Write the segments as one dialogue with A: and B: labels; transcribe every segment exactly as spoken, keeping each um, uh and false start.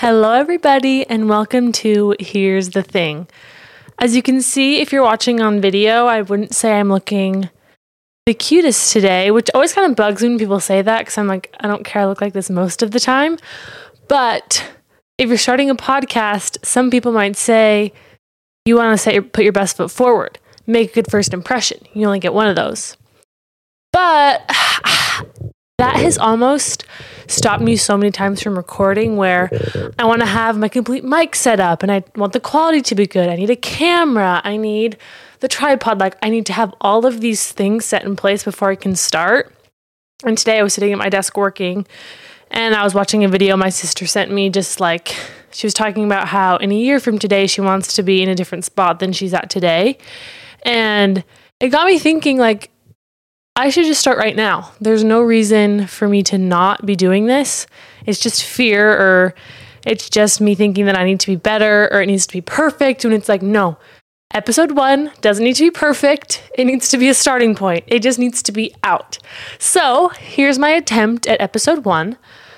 A: Hello, everybody, and welcome to Here's the Thing. As you can see, if you're watching on video, I wouldn't say I'm looking the cutest today, which always kind of bugs me when people say that because I'm like, I don't care, I look like this most of the time. But if you're starting a podcast, some people might say you want to set your, put your best foot forward, make a good first impression. You only get one of those. But that has almost stopped me so many times from recording where I want to have my complete mic set up and I want the quality to be good. I need a camera. I need the tripod. Like I need to have all of these things set in place before I can start. And today I was sitting at my desk working and I was watching a video my sister sent me, just like she was talking about how in a year from today she wants to be in a different spot than she's at today. And it got me thinking, like, I should just start right now. There's no reason for me to not be doing this. It's just fear, or it's just me thinking that I need to be better or it needs to be perfect. And it's like, no, episode one doesn't need to be perfect. It needs to be a starting point. It just needs to be out. So here's my attempt at episode one.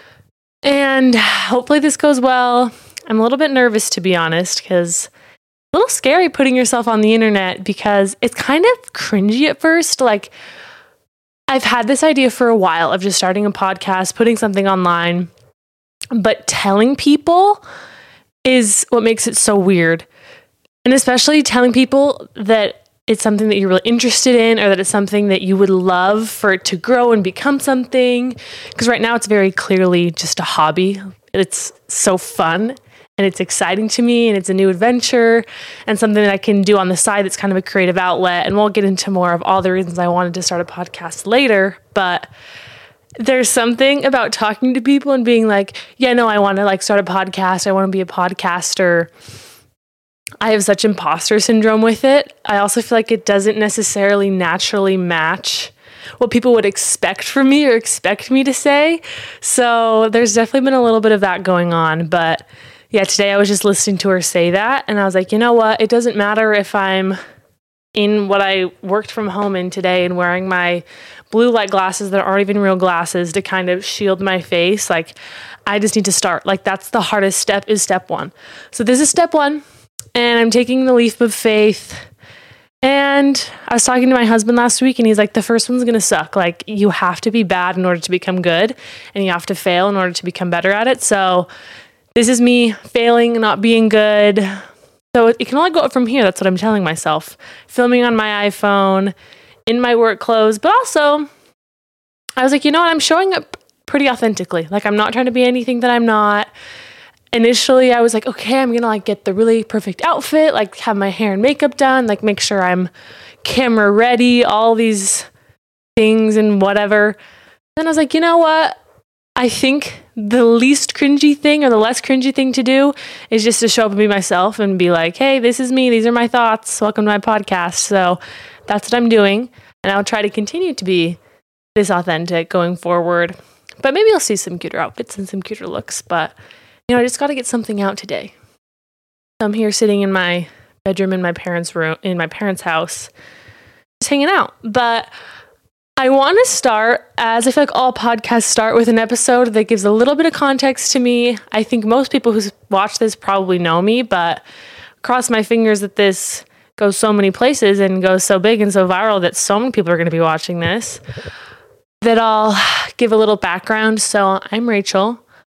A: And hopefully this goes well. I'm a little bit nervous, to be honest, because a little scary putting yourself on the internet because it's kind of cringy at first. Like, I've had this idea for a while of just starting a podcast, putting something online, but telling people is what makes it so weird. And especially telling people that it's something that you're really interested in or that it's something that you would love for it to grow and become something. Because right now it's very clearly just a hobby. It's so fun and it's exciting to me and it's a new adventure and something that I can do on the side that's kind of a creative outlet. And we'll get into more of all the reasons I wanted to start a podcast later. But there's something about talking to people and being like, yeah, no, I want to like start a podcast. I want to be a podcaster. I have such imposter syndrome with it. I also feel like it doesn't necessarily naturally match what people would expect from me or expect me to say. So there's definitely been a little bit of that going on. But yeah, today I was just listening to her say that and I was like, you know what? It doesn't matter if I'm in what I worked from home in today and wearing my blue light glasses that aren't even real glasses to kind of shield my face. Like, I just need to start. Like, that's the hardest step, is step one. So this is step one and I'm taking the leap of faith. And I was talking to my husband last week and he's like, the first one's going to suck. Like, you have to be bad in order to become good and you have to fail in order to become better at it. So this is me failing, not being good. So it can only go up from here. That's what I'm telling myself. Filming on my iPhone, in my work clothes. But also, I was like, you know what? I'm showing up pretty authentically. Like, I'm not trying to be anything that I'm not. Initially, I was like, okay, I'm going to like get the really perfect outfit, like have my hair and makeup done, like make sure I'm camera ready, all these things and whatever. Then I was like, you know what? I think the least cringy thing or the less cringy thing to do is just to show up and be myself and be like, hey, this is me. These are my thoughts. Welcome to my podcast. So that's what I'm doing. And I'll try to continue to be this authentic going forward. But maybe you'll see some cuter outfits and some cuter looks. But, you know, I just got to get something out today. So I'm here sitting in my bedroom in my parents' room, in my parents' house, just hanging out. But I want to start, as I feel like all podcasts start, with an episode that gives a little bit of context to me. I think most people who watch this probably know me, but cross my fingers that this goes so many places and goes so big and so viral that so many people are going to be watching this, that I'll give a little background. So I'm Rachel.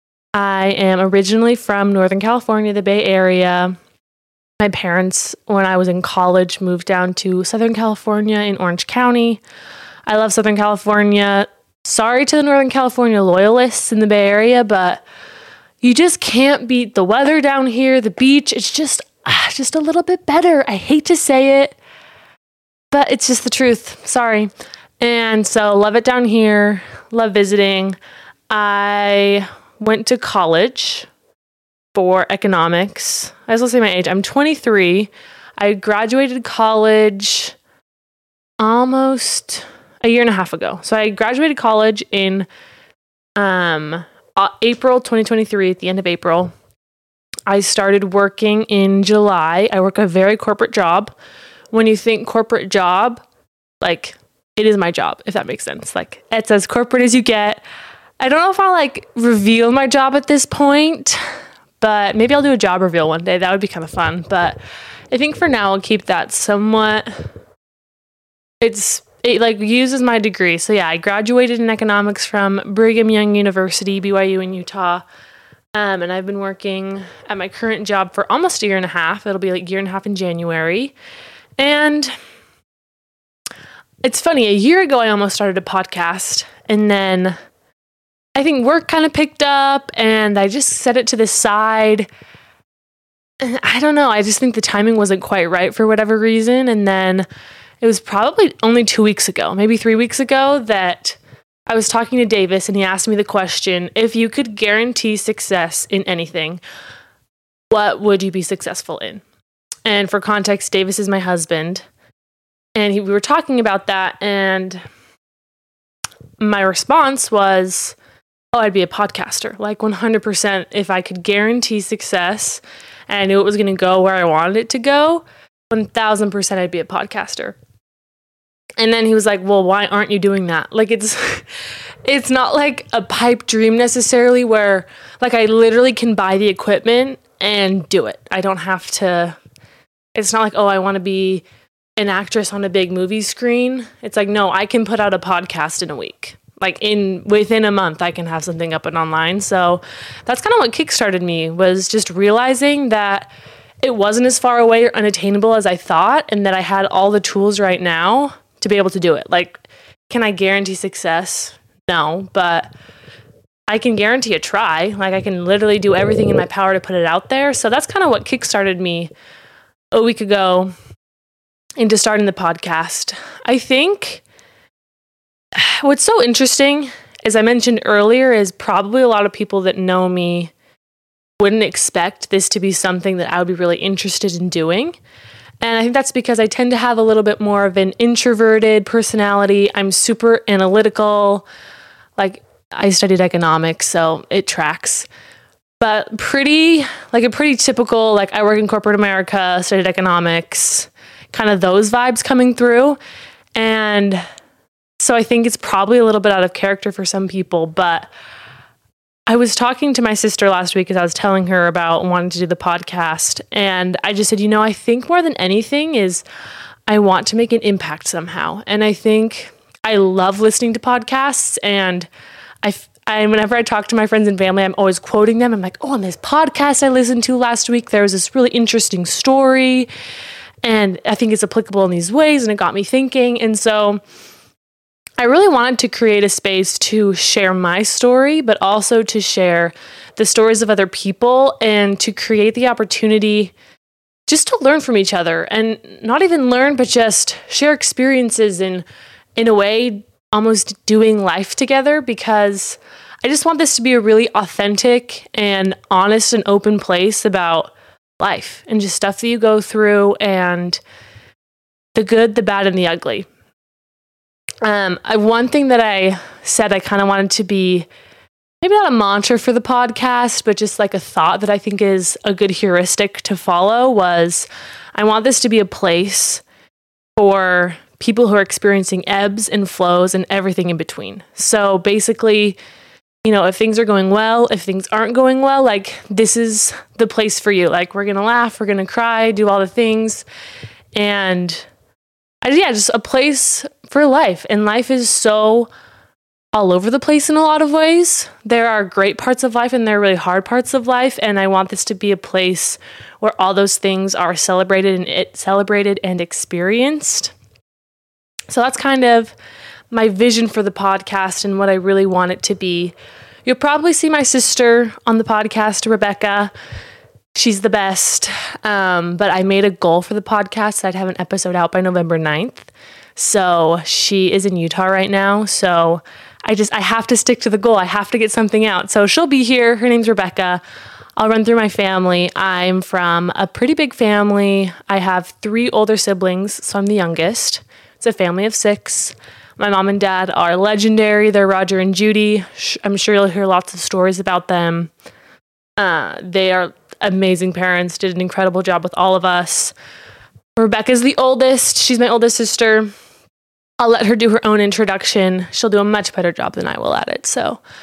A: I am originally from Northern California, the Bay Area. My parents, when I was in college, moved down to Southern California in Orange County. I love Southern California. Sorry to the Northern California loyalists in the Bay Area, but you just can't beat the weather down here, the beach. It's just, ah, just a little bit better. I hate to say it, but it's just the truth. Sorry. And so love it down here. Love visiting. I went to college for economics. I was going to say my age. I'm twenty-three. I graduated college almost a year and a half ago. So I graduated college in um, uh, April twenty twenty-three, at the end of April. I started working in July. I work a very corporate job. When you think corporate job, like, it is my job, if that makes sense. Like, it's as corporate as you get. I don't know if I'll like reveal my job at this point, but maybe I'll do a job reveal one day. That would be kind of fun. But I think for now I'll keep that somewhat. It's it like uses my degree. So yeah, I graduated in economics from Brigham Young University, B Y U in Utah. Um, and I've been working at my current job for almost a year and a half. It'll be like a year and a half in January. And it's funny, a year ago I almost started a podcast, and then I think work kind of picked up and I just set it to the side. And I don't know, I just think the timing wasn't quite right for whatever reason. And then it was probably only two weeks ago, maybe three weeks ago, that I was talking to Davis and he asked me the question, if you could guarantee success in anything, what would you be successful in? And for context, Davis is my husband. And he, we were talking about that, and my response was, oh, I'd be a podcaster. Like one hundred percent, if I could guarantee success and I knew it was going to go where I wanted it to go, one thousand percent I'd be a podcaster. And then he was like, well, why aren't you doing that? Like, it's it's not like a pipe dream necessarily where, like, I literally can buy the equipment and do it. I don't have to, it's not like, oh, I want to be an actress on a big movie screen. It's like, no, I can put out a podcast in a week. Like in within a month, I can have something up and online. So that's kind of what kickstarted me, was just realizing that it wasn't as far away or unattainable as I thought, and that I had all the tools right now to be able to do it. Like, can I guarantee success? No, but I can guarantee a try. Like, I can literally do everything in my power to put it out there. So that's kind of what kickstarted me a week ago into starting the podcast. I think what's so interesting, as I mentioned earlier, is probably a lot of people that know me wouldn't expect this to be something that I would be really interested in doing. And I think that's because I tend to have a little bit more of an introverted personality. I'm super analytical. Like, I studied economics, so it tracks. But pretty, like a pretty typical, like I work in corporate America, studied economics, kind of those vibes coming through. And so I think it's probably a little bit out of character for some people, but I was talking to my sister last week as I was telling her about wanting to do the podcast. And I just said, you know, I think more than anything is I want to make an impact somehow. And I think I love listening to podcasts. And I, I whenever I talk to my friends and family, I'm always quoting them. I'm like, oh, on this podcast I listened to last week, there was this really interesting story. And I think it's applicable in these ways. And it got me thinking. And so I really wanted to create a space to share my story, but also to share the stories of other people and to create the opportunity just to learn from each other, and not even learn, but just share experiences in, in a way, almost doing life together, because I just want this to be a really authentic and honest and open place about life and just stuff that you go through and the good, the bad, and the ugly. Um, I, one thing that I said I kind of wanted to be, maybe not a mantra for the podcast, but just like a thought that I think is a good heuristic to follow, was I want this to be a place for people who are experiencing ebbs and flows and everything in between. So basically, you know, if things are going well, if things aren't going well, like this is the place for you. Like, we're going to laugh, we're going to cry, do all the things. And I, yeah, just a place for life. And life is so all over the place in a lot of ways. There are great parts of life and there are really hard parts of life. And I want this to be a place where all those things are celebrated and it celebrated and experienced. So that's kind of my vision for the podcast and what I really want it to be. You'll probably see my sister on the podcast, Rebecca. She's the best. Um, but I made a goal for the podcast that I'd have an episode out by November ninth. So she is in Utah right now. So I just, I have to stick to the goal. I have to get something out. So she'll be here. Her name's Rebecca. I'll run through my family. I'm from a pretty big family. I have three older siblings, so I'm the youngest. It's a family of six. My mom and dad are legendary. They're Roger and Judy. I'm sure you'll hear lots of stories about them. Uh, they are amazing parents, did an incredible job with all of us. Rebecca's the oldest. She's my oldest sister. I'll let her do her own introduction. She'll do a much better job than I will at it. So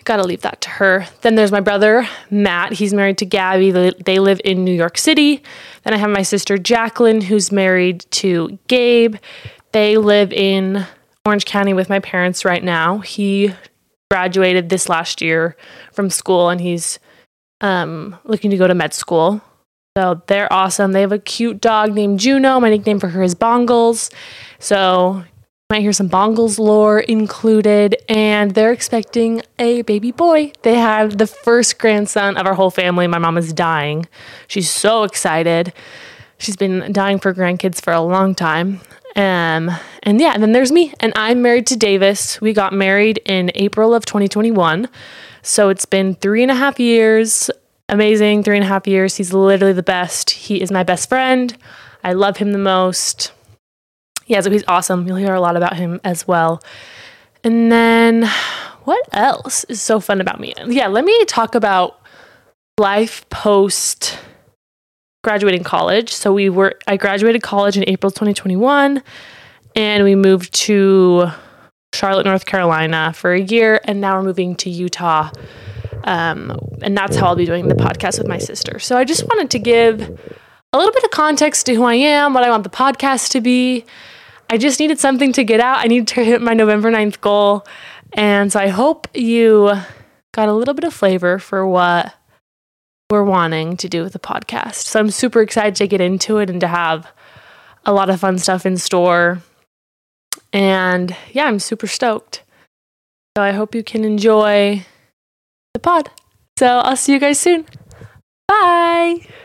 A: Gotta leave that to her. Then there's my brother, Matt. He's married to Gabby. They live in New York City. Then I have my sister, Jacqueline, who's married to Gabe. They live in Orange County with my parents right now. He graduated this last year from school, and he's um, looking to go to med school. So they're awesome. They have a cute dog named Juno. My nickname for her is Bongles. So you might hear some Bongles lore included. And they're expecting a baby boy. They have the first grandson of our whole family. My mom is dying. She's so excited. She's been dying for grandkids for a long time. Um, and yeah, and then there's me. And I'm married to Davis. We got married in April of twenty twenty-one. So it's been three and a half years. Amazing three and a half years. He's literally the best. He is my best friend. I love him the most. Yeah, so he's awesome. You'll hear a lot about him as well. And then what else is so fun about me? Yeah, let me talk about life post graduating college. So we were, I graduated college in April twenty twenty-one, and we moved to Charlotte, North Carolina for a year, and now we're moving to Utah. Um, and that's how I'll be doing the podcast with my sister. So I just wanted to give a little bit of context to who I am, what I want the podcast to be. I just needed something to get out. I need to hit my November ninth goal. And so I hope you got a little bit of flavor for what we're wanting to do with the podcast. So I'm super excited to get into it and to have a lot of fun stuff in store. And yeah, I'm super stoked. So I hope you can enjoy the pod. So I'll see you guys soon. Bye.